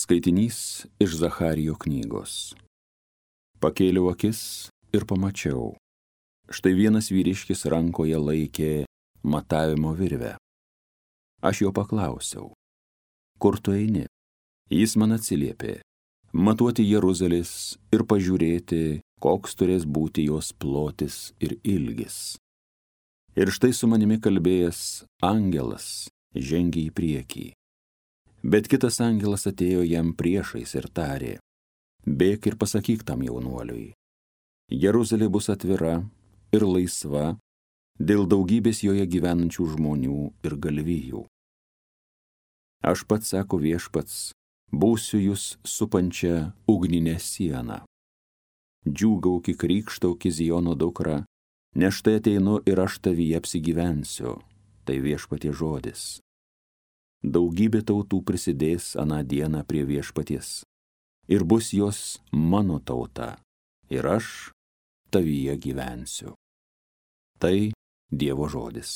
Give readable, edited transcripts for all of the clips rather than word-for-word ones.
Skaitinys iš Zacharijo knygos. Pakėliau akis ir pamačiau. Štai vienas vyriškis rankoje laikė matavimo virvę. Aš jo paklausiau, kur tu eini? Jis man atsiliepė, matuoti Jeruzalės ir pažiūrėti, koks turės būti jos plotis ir ilgis. Ir štai su manimi kalbėjęs angelas žengė į priekį. Bet kitas angelas atėjo jam priešais ir tarė, bėk ir pasakyk tam jaunuoliui. Jeruzalė bus atvira ir laisva dėl daugybės joje gyvenančių žmonių ir galvijų. Aš pats, sako Viešpats, būsiu jūs supančią ugninę sieną. Džiūgauki, krykštauki Ziono dukra, nes štai ateinu ir aš tavyje apsigyvensiu, tai Viešpaties žodis. Daugybė tautų prisidės aną dieną prie Viešpaties, ir bus jos mano tauta, ir aš tavyje gyvensiu. Tai Dievo žodis.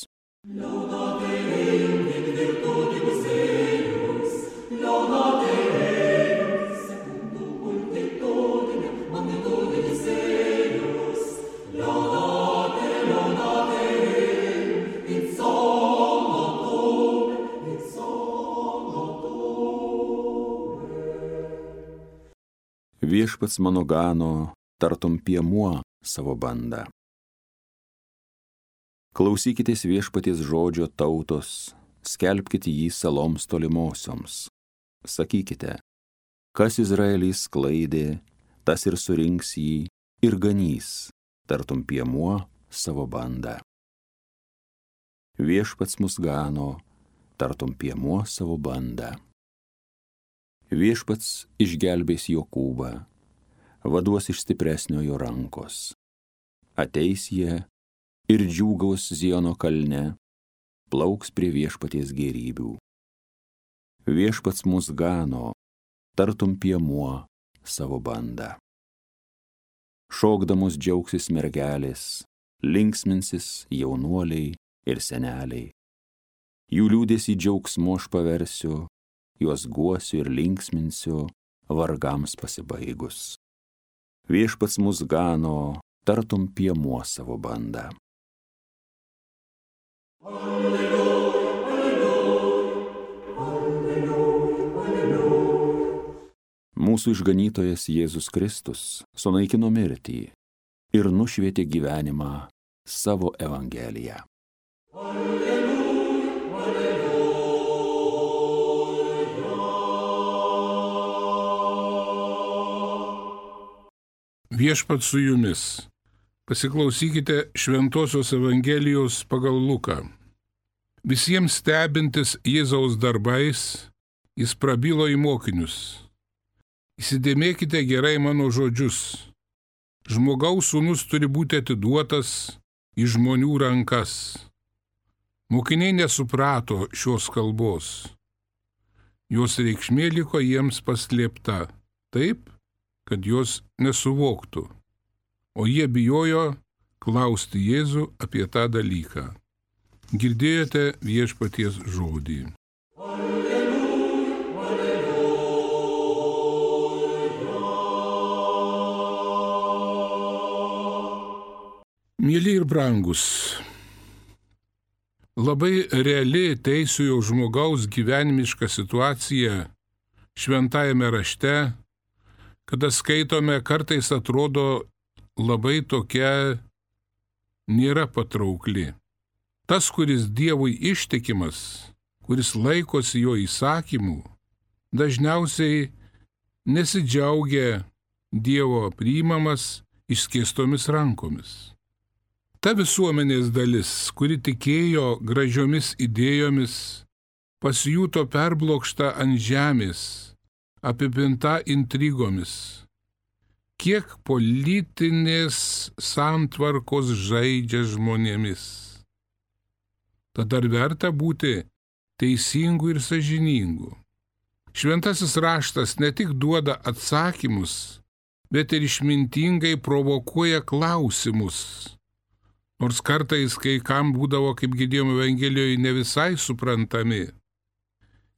Viešpats mano gano, tartum piemuo savo bandą. Klausykitės Viešpaties žodžio tautos, skelbkite jį saloms tolimosioms. Sakykite, kas Izraelį sklaidė, tas ir surinks jį ir ganys, tartum piemuo savo bandą. Viešpats mus gano, tartum piemuo savo bandą. Viešpats išgelbės Jokūbą, vaduos iš stipresniojo rankos. Ateis jie ir džiūgaus Ziono kalne, plauks prie Viešpaties gėrybių. Viešpats mus gano, tartum piemuo savo bandą. Šokdamos džiaugsis mergelės, linksminsis jaunuoliai ir seneliai. Jų liūdesį džiaugsmu aš paversiu, juos guosiu ir linksminsiu vargams pasibaigus. Viešpats mus gano, tartum piemuo savo bandą. Alleluja, alleluja, alleluja, alleluja. Mūsų išganytojas Jėzus Kristus sunaikino mirtį ir nušvietė gyvenimą savo evangeliją. Alleluja, alleluja. Viešpats su jumis. Pasiklausykite Šventosios Evangelijos pagal Luką. Visiems stebintis Jėzaus darbais, jis prabilo į mokinius. Įsidėmėkite gerai mano žodžius. Žmogaus sūnus turi būti atiduotas į žmonių rankas. Mokiniai nesuprato šios kalbos. Jos reikšmė liko jiems paslėpta, taip, kad jos nesuvoktų, o jie bijojo klausti Jėzų apie tą dalyką. Girdėjote Viešpaties žodį. Alleluja, alleluja. Mieli ir brangus, labai reali teisiojo žmogaus gyvenimiška situacija šventajame rašte, kada skaitome, kartais atrodo labai tokia nėra patraukli. Tas, kuris Dievui ištikimas, kuris laikosi jo įsakymų, dažniausiai nesidžiaugia Dievo priimamas išskėstomis rankomis. Ta visuomenės dalis, kuri tikėjo gražiomis idėjomis, pasijuto perblokšta ant žemės, apipinta intrigomis. Kiek politinės santvarkos žaidžia žmonėmis. Tad ar verta būti teisingu ir sąžiningu? Šventasis raštas ne tik duoda atsakymus, bet ir išmintingai provokuoja klausimus. Nors kartais kai kam būdavo, kaip girdėjome Evangelijoje, ne visai suprantami.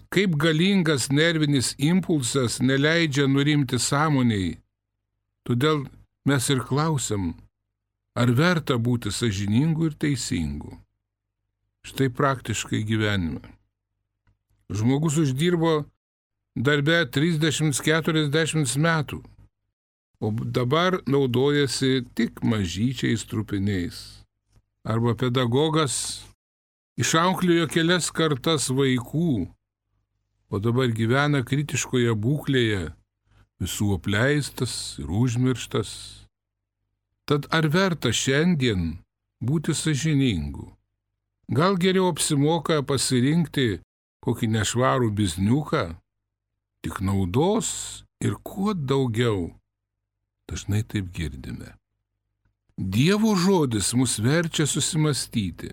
kaip galingas nervinis impulsas neleidžia nurimti sąmoniai. Todėl mes ir klausiam, ar verta būti sąžiningu ir teisingu. Štai praktiškai gyvenime. Žmogus uždirbo darbe 30-40 metų, o dabar naudojasi tik mažyčiais trupiniais. Arba pedagogas išauklėjo kelias kartas vaikų, o dabar gyvena kritiškoje būklėje, visų apleistas ir užmirštas. Tad ar verta šiandien būti sąžiningu? Gal geriau apsimoka pasirinkti kokį nešvarų bizniuką, tik naudos ir kuo daugiau. Dažnai taip girdime. Dievo žodis mus verčia susimastyti.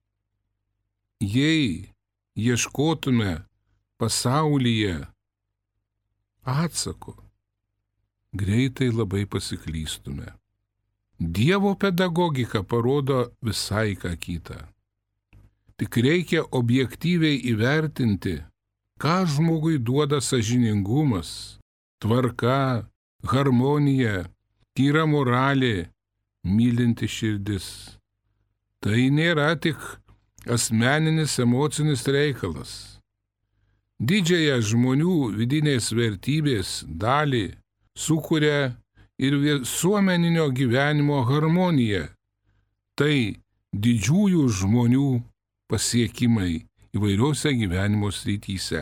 Jei ieškotume pasaulyje atsako, greitai labai pasiklystume. Dievo pedagogika parodo visai ką kitą. Tik reikia objektyviai įvertinti, ką žmogui duoda sąžiningumas, tvarka, harmonija, tyra moralė, mylinti širdis. Tai nėra tik asmeninis emocinis reikalas. Didžiąją žmonių vidinės vertybės dalį sukuria ir visuomeninio gyvenimo harmonija. Tai didžiųjų žmonių pasiekimai įvairiose gyvenimo srityse.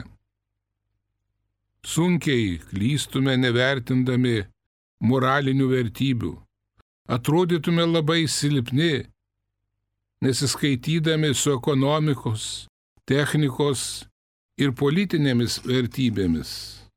Sunkiai klystume nevertindami moralinių vertybių. Atrodytume labai silpni, nesiskaitydami su ekonomikos, technikos ir politinėmis vertybėmis.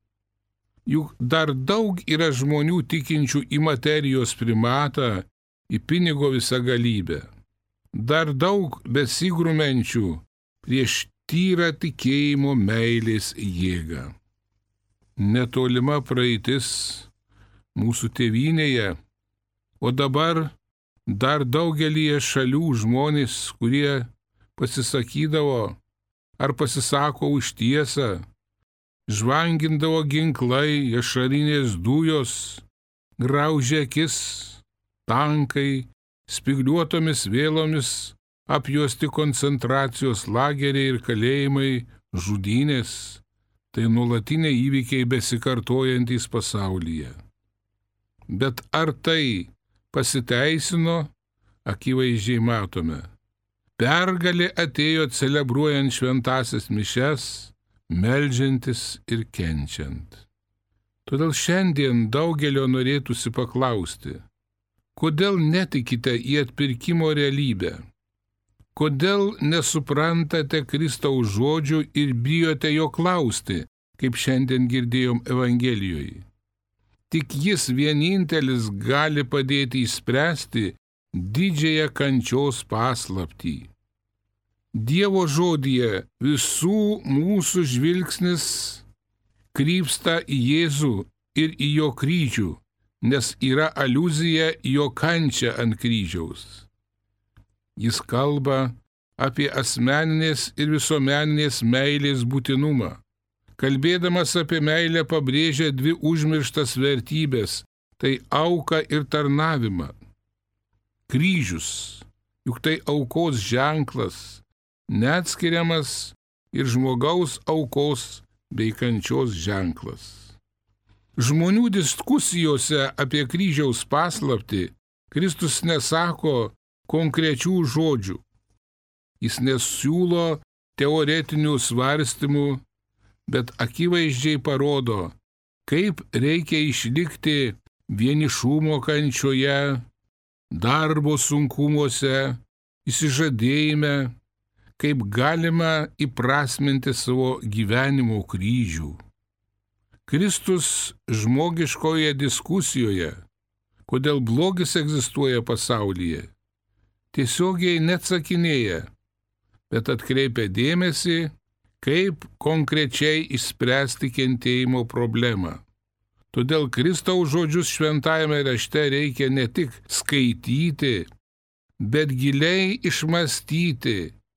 Juk dar daug yra žmonių tikinčių į materijos primatą, į pinigo visagalybę. Dar daug besigrumenčių prieš tyrą tikėjimo meilės jėgą. Netolima praeitis mūsų tėvynėje, o dabar dar daugelyje šalių žmonės, kurie pasisakydavo ar pasisako už tiesą, žvangindavo ginklai, ašarinės dujos, graužė akis, tankai, spygliuotomis vėlomis apjuosti koncentracijos lageriai ir kalėjimai, žudynės, tai nuolatiniai įvykiai besikartojantys pasaulyje. Bet ar tai pasiteisino, akivaizdžiai matome. Pergalė atėjo celebruojant šventąsias mišias, meldžiantis ir kenčiant. Todėl šiandien daugelio norėtųsi paklausti, kodėl netikite į atpirkimo realybę? Kodėl nesuprantate Kristaus žodžių ir bijote jo klausti, kaip šiandien girdėjom Evangelijoje? Tik jis vienintelis gali padėti išspręsti didžiąją kančios paslaptį. Dievo žodyje visų mūsų žvilgsnis krypsta į Jėzų ir į jo kryžių, nes yra aliuzija į jo kančią ant kryžiaus. Jis kalba apie asmeninės ir visuomeninės meilės būtinumą. Kalbėdamas apie meilę pabrėžia dvi užmirštas vertybės – tai auką ir tarnavimą. Kryžius, juk tai aukos ženklas, neatskiriamas ir žmogaus aukos bei kančios ženklas. Žmonių diskusijose apie kryžiaus paslaptį Kristus nesako konkrečių žodžių. Jis nesiūlo teoretinių svarstymų, bet akivaizdžiai parodo, kaip reikia išlikti vienišumo kančioje, darbo sunkumuose, išsižadėjime, kaip galima įprasminti savo gyvenimo kryžių. Kristus žmogiškoje diskusijoje, kodėl blogis egzistuoja pasaulyje, tiesiogiai neatsakinėja, bet atkreipia dėmesį, kaip konkrečiai išspręsti kentėjimo problemą. Todėl Kristaus žodžius šventajame rašte reikia ne tik skaityti, bet giliai išmastyti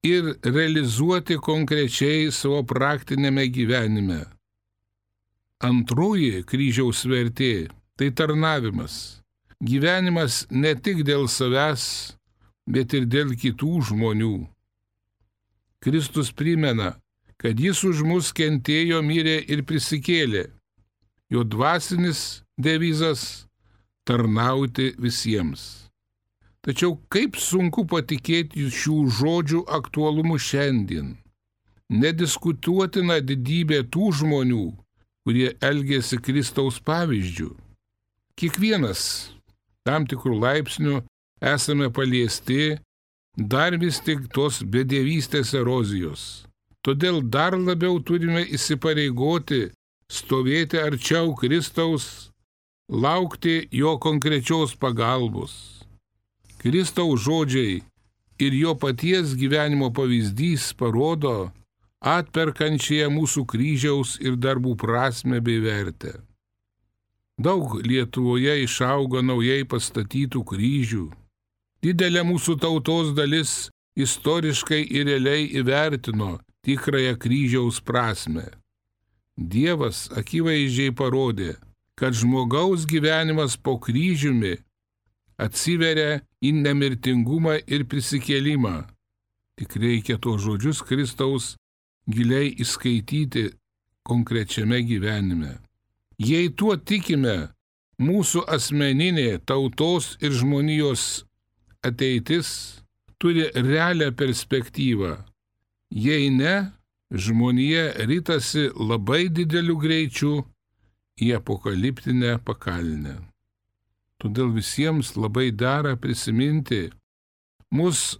ir realizuoti konkrečiai savo praktinėme gyvenime. Antroji kryžiaus vertė – tai tarnavimas. Gyvenimas ne tik dėl savęs, bet ir dėl kitų žmonių. Kristus primena, kad jis už mus kentėjo, mirė ir prisikėlė. Jo dvasinis devizas – tarnauti visiems. Tačiau kaip sunku patikėti šių žodžių aktualumu šiandien. Nediskutuotina didybė tų žmonių, kurie elgėsi Kristaus pavyzdžiu. Kiekvienas tam tikrų laipsnių esame paliesti dar vis tik tos bedievystės erozijos. Todėl dar labiau turime įsipareigoti stovėti arčiau Kristaus, laukti jo konkrečios pagalbos. Kristaus žodžiai ir jo paties gyvenimo pavyzdys parodo atperkančiąją mūsų kryžiaus ir darbų prasmę bei vertę. Daug Lietuvoje išaugo naujai pastatytų kryžių. Didelė mūsų tautos dalis istoriškai ir realiai įvertino tikrąją kryžiaus prasmę. Dievas akivaizdžiai parodė, kad žmogaus gyvenimas po kryžiumi atsiveria į nemirtingumą ir prisikėlimą. Tik reikia tos žodžius Kristaus giliai įskaityti konkrečiame gyvenime. Jei tuo tikime, mūsų asmeninė tautos ir žmonijos ateitis turi realią perspektyvą. Jei ne, žmonija ritasi labai dideliu greičiu į apokaliptinę pakalnę. Todėl visiems labai dera prisiminti mus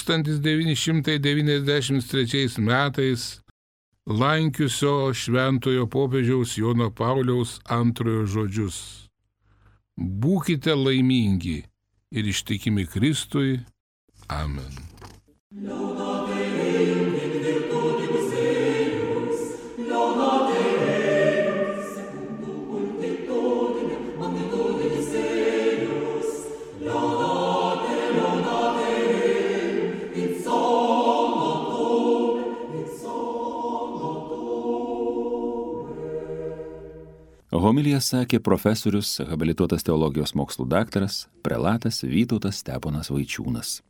1993 metais lankiusio šventojo popiežiaus Jono Pauliaus II žodžius. Būkite laimingi ir ištikimi Kristui. Amen. Homiliją sakė profesorius, habilituotas teologijos mokslų daktaras, prelatas Vytautas Steponas Vaičiūnas.